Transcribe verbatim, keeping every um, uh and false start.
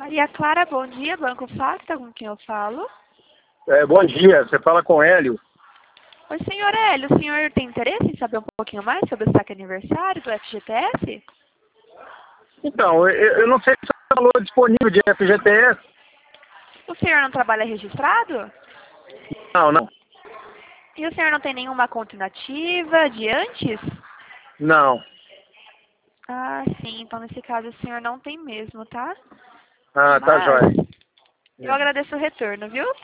Maria Clara, bom dia, Banco Facta, com quem eu falo? É, bom dia, você fala com Hélio. Oi, senhor Hélio, o senhor tem interesse em saber um pouquinho mais sobre o saque aniversário do F G T S? Então, eu, eu não sei se você falou disponível de F G T S. O senhor não trabalha registrado? Não, não. E o senhor não tem nenhuma conta inativa de antes? Não. Ah, sim, então nesse caso o senhor não tem mesmo, tá? Ah, tá Mas jóia. eu agradeço o retorno, viu?